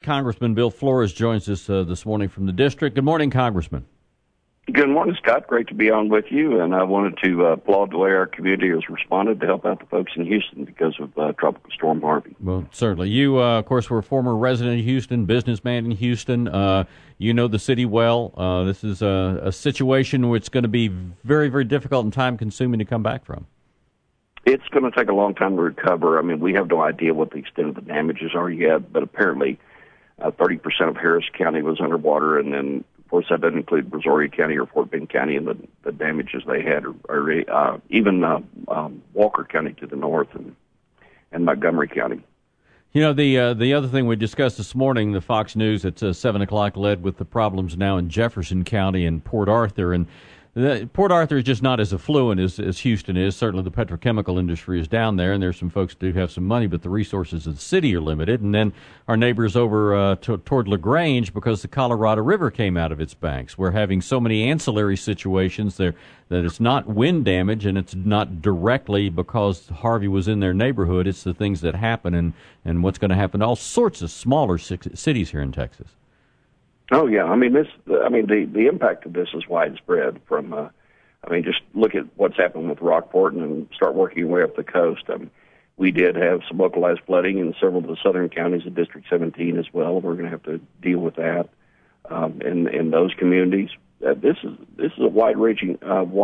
Congressman Bill Flores joins us this morning from the district. Good morning, Congressman. Good morning, Scott. Great to be on with you, and I wanted to applaud the way our community has responded to help out the folks in Houston because of Tropical Storm Harvey. Well, certainly. You, of course, were a former resident of Houston, businessman in Houston. You know the city well. This is a situation which is going to be very, very difficult and time-consuming to come back from. It's going to take a long time to recover. I mean, we have no idea what the extent of the damages are yet, but apparently 30% of Harris County was underwater, and then of course, that doesn't include Brazoria County or Fort Bend County and the damages they had, or even Walker County to the north and Montgomery County. You know, the other thing we discussed this morning, the Fox News at 7 o'clock led with the problems now in Jefferson County and Port Arthur. And Port Arthur is just not as affluent as Houston is. Certainly the petrochemical industry is down there, and there's some folks who do have some money, but the resources of the city are limited. And then our neighbors over toward LaGrange, because the Colorado River came out of its banks. We're having so many ancillary situations there that it's not wind damage, and it's not directly because Harvey was in their neighborhood. It's the things that happen and what's going to happen to all sorts of smaller cities here in Texas. Oh yeah, I mean the impact of this is widespread. From just look at what's happened with Rockport and start working your way up the coast. We did have some localized flooding in several of the southern counties of District 17 as well. We're going to have to deal with that in those communities. This is a wide-ranging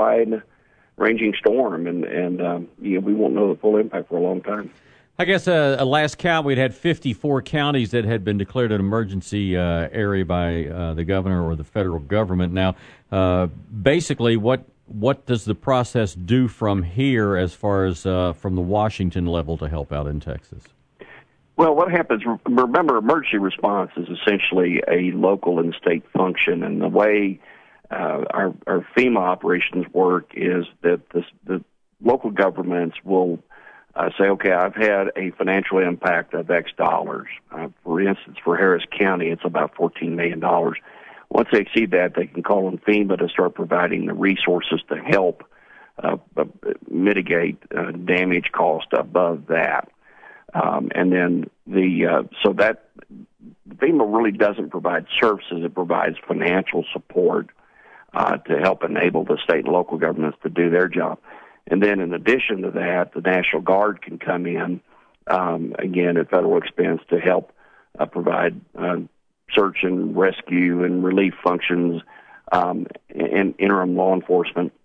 storm, and we won't know the full impact for a long time. I guess last count, we'd had 54 counties that had been declared an emergency area by the governor or the federal government. Now, basically, what does the process do from here as far as from the Washington level to help out in Texas? Well, what happens, remember, emergency response is essentially a local and state function, and the way our FEMA operations work is that the local governments will say, okay, I've had a financial impact of X dollars. For instance, for Harris County, it's about $14 million. Once they exceed that, they can call on FEMA to start providing the resources to help mitigate damage cost above that. And then so that FEMA really doesn't provide services. It provides financial support to help enable the state and local governments to do their job. And then in addition to that, the National Guard can come in, again, at federal expense to help provide search and rescue and relief functions and interim law enforcement.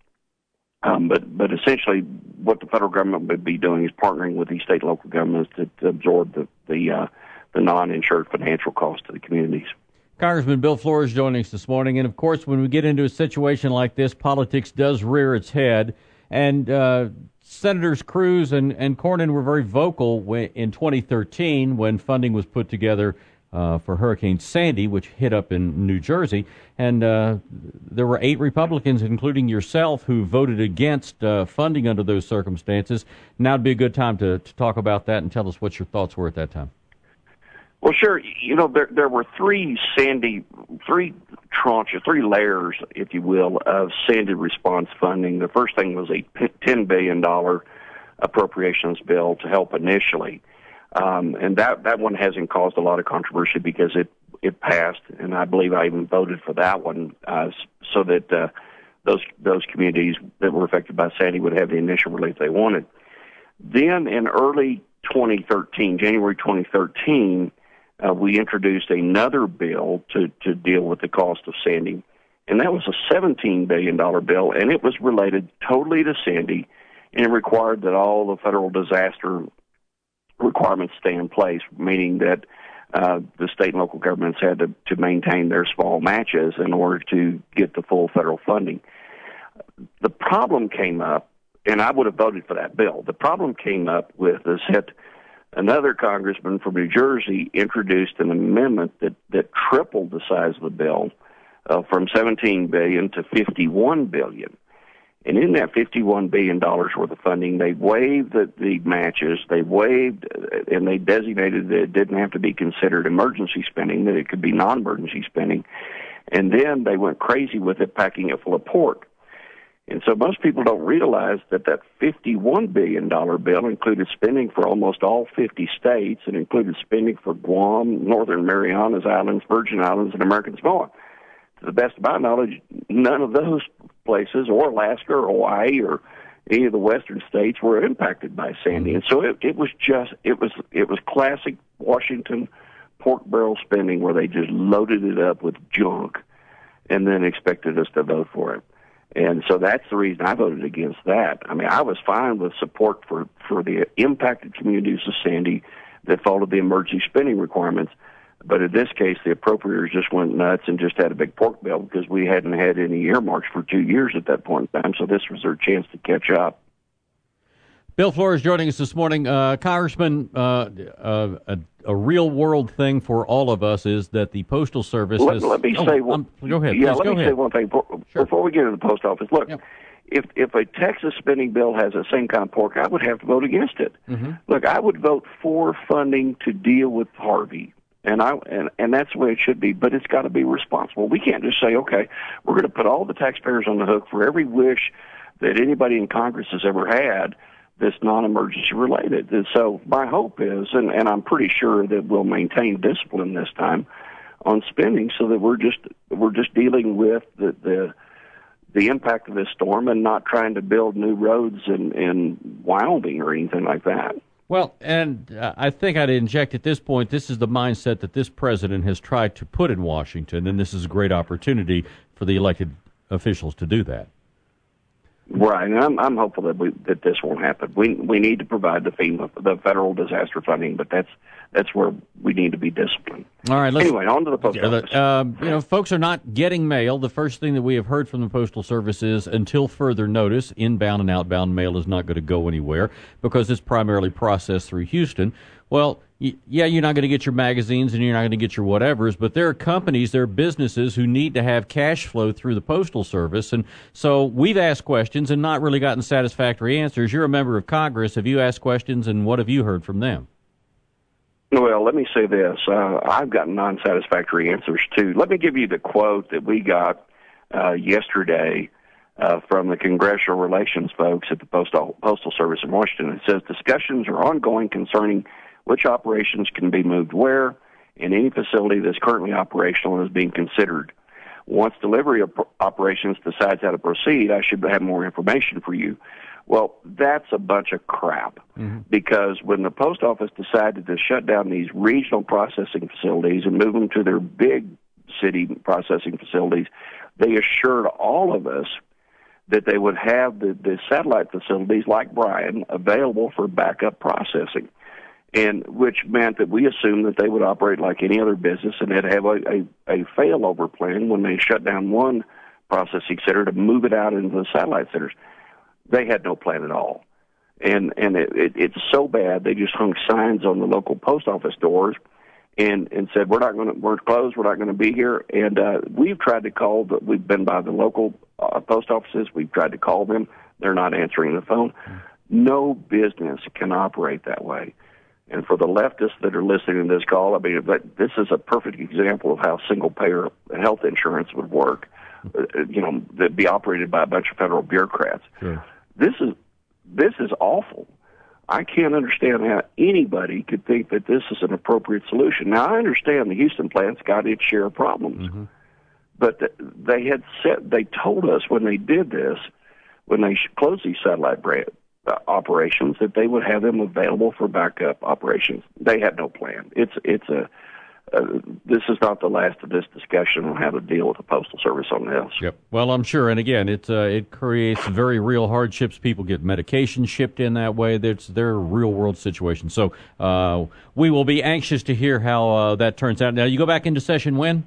But essentially what the federal government would be doing is partnering with these state and local governments to absorb the non-insured financial cost to the communities. Congressman Bill Flores joining us this morning. And, of course, when we get into a situation like this, politics does rear its head. And Senators Cruz and Cornyn were very vocal in 2013 when funding was put together for Hurricane Sandy, which hit up in New Jersey. And there were 8 Republicans, including yourself, who voted against funding under those circumstances. Now would be a good time to talk about that and tell us what your thoughts were at that time. Well, sure. You know, there were three tranches, 3 layers, if you will, of Sandy response funding. The first thing was a $10 billion appropriations bill to help initially. And that one hasn't caused a lot of controversy because it passed, and I believe I even voted for that one so that those communities that were affected by Sandy would have the initial relief they wanted. Then in early 2013, January 2013, we introduced another bill to deal with the cost of Sandy, and that was a $17 billion bill, and it was related totally to Sandy, and it required that all the federal disaster requirements stay in place, meaning that the state and local governments had to maintain their small matches in order to get the full federal funding. The problem came up, and I would have voted for that bill. The problem came up with is that another congressman from New Jersey introduced an amendment that tripled the size of the bill from $17 billion to $51 billion. And in that $51 billion worth of funding, they waived the matches, they waived, and they designated that it didn't have to be considered emergency spending, that it could be non-emergency spending. And then they went crazy with it, packing it full of pork. And so most people don't realize that that $51 billion bill included spending for almost all 50 states and included spending for Guam, Northern Marianas Islands, Virgin Islands, and American Samoa. To the best of my knowledge, none of those places, or Alaska or Hawaii or any of the western states, were impacted by Sandy. And so it was classic Washington pork barrel spending, where they just loaded it up with junk and then expected us to vote for it. And so that's the reason I voted against that. I mean, I was fine with support for the impacted communities of Sandy that followed the emergency spending requirements. But in this case, the appropriators just went nuts and just had a big pork bill because we hadn't had any earmarks for 2 years at that point in time. So this was their chance to catch up. Bill Flores joining us this morning. Congressman, a real-world thing for all of us is that the Postal Service has... Let me say... go ahead. Yeah, Please, let me say one thing before we get to the post office. Look, if a Texas spending bill has the same kind of pork, I would have to vote against it. Mm-hmm. Look, I would vote for funding to deal with Harvey. And that's the way it should be, but it's got to be responsible. We can't just say, okay, we're going to put all the taxpayers on the hook for every wish that anybody in Congress has ever had that's non-emergency related. And so my hope is, and I'm pretty sure that we'll maintain discipline this time on spending, so that we're just dealing with the impact of this storm and not trying to build new roads in Wyoming or anything like that. Well, and I think I'd inject at this point, this is the mindset that this president has tried to put in Washington, and this is a great opportunity for the elected officials to do that. Right, and I'm hopeful that this won't happen. We need to provide the federal disaster funding, but that's where we need to be disciplined. All right. Anyway, on to the post office. Folks are not getting mail. The first thing that we have heard from the Postal Service is, until further notice, inbound and outbound mail is not going to go anywhere because it's primarily processed through Houston. Well, yeah, you're not going to get your magazines and you're not going to get your whatevers, but there are companies, there are businesses who need to have cash flow through the Postal Service. And so we've asked questions and not really gotten satisfactory answers. You're a member of Congress. Have you asked questions, and what have you heard from them? Well, let me say this. I've gotten non-satisfactory answers, too. Let me give you the quote that we got yesterday from the Congressional Relations folks at the Postal Service in Washington. It says, discussions are ongoing concerning which operations can be moved where, and any facility that's currently operational is being considered. Once delivery operations decides how to proceed, I should have more information for you. Well, that's a bunch of crap, because when the post office decided to shut down these regional processing facilities and move them to their big city processing facilities, they assured all of us that they would have the satellite facilities like Bryan available for backup processing, and which meant that we assumed that they would operate like any other business and they'd have a failover plan when they shut down one processing center to move it out into the satellite centers. They had no plan at all. And it's so bad, they just hung signs on the local post office doors and said, we're closed, we're not going to be here. And we've tried to call, we've been by the local post offices, we've tried to call them, they're not answering the phone. No business can operate that way. And for the leftists that are listening to this call, I mean, this is a perfect example of how single-payer health insurance would work, that'd be operated by a bunch of federal bureaucrats. Sure. This is awful. I can't understand how anybody could think that this is an appropriate solution. Now, I understand the Houston plant's got its share of problems, but they told us when they did this, when they closed these satellite operations, that they would have them available for backup operations. They had no plan. This is not the last of this discussion on how to deal with the Postal Service on this. Yep. Well, I'm sure. And again, it creates very real hardships. People get medication shipped in that way. They're real world situations. So we will be anxious to hear how that turns out. Now, you go back into session when?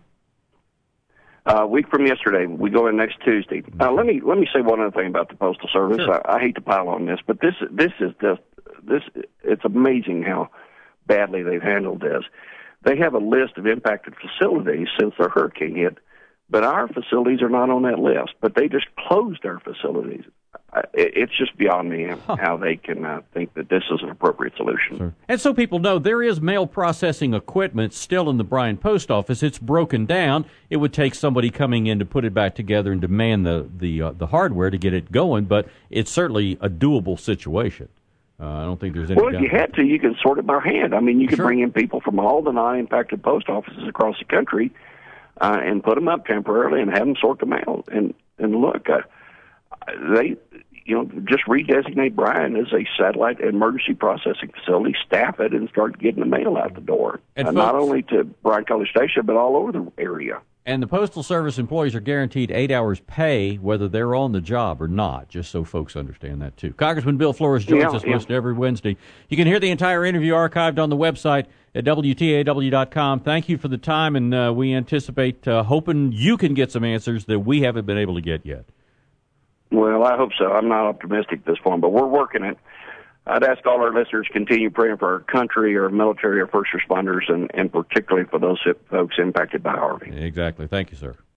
A week from yesterday. We go in next Tuesday. Let me say one other thing about the Postal Service. Sure. I hate to pile on this, but this is just it's amazing how badly they've handled this. They have a list of impacted facilities since the hurricane hit, but our facilities are not on that list. But they just closed our facilities. It's just beyond me how they can think that this is an appropriate solution. Sure. And so people know there is mail processing equipment still in the Bryan Post Office. It's broken down. It would take somebody coming in to put it back together and demand the hardware to get it going, but it's certainly a doable situation. I don't think there's any doubt. Well, if you had to, you can sort it by hand. I mean, you could bring in people from all the non-impacted post offices across the country and put them up temporarily and have them sort the mail. And look, they, just redesignate Bryan as a satellite emergency processing facility, staff it, and start getting the mail out the door. And not only to Bryan College Station, but all over the area. And the Postal Service employees are guaranteed 8 hours pay, whether they're on the job or not, just so folks understand that, too. Congressman Bill Flores joins us most every Wednesday. You can hear the entire interview archived on the website at WTAW.com. Thank you for the time, and we anticipate hoping you can get some answers that we haven't been able to get yet. Well, I hope so. I'm not optimistic at this point, but we're working it. I'd ask all our listeners to continue praying for our country, our military, our first responders, and particularly for those folks impacted by Harvey. Exactly. Thank you, sir.